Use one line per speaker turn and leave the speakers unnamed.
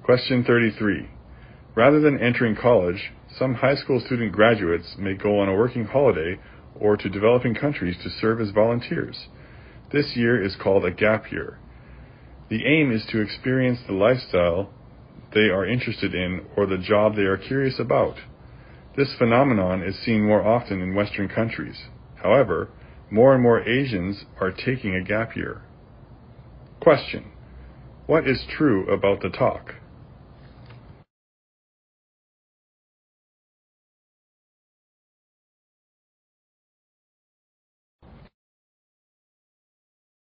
Question 33. Rather than entering college, some high school student graduates may go on a working holiday or to developing countries to serve as volunteers. This year is called a gap year. The aim is to experience the lifestyle they are interested in or the job they are curious about. This phenomenon is seen more often in Western countries. However, more and more Asians are taking a gap year. Question. What is true about the talk?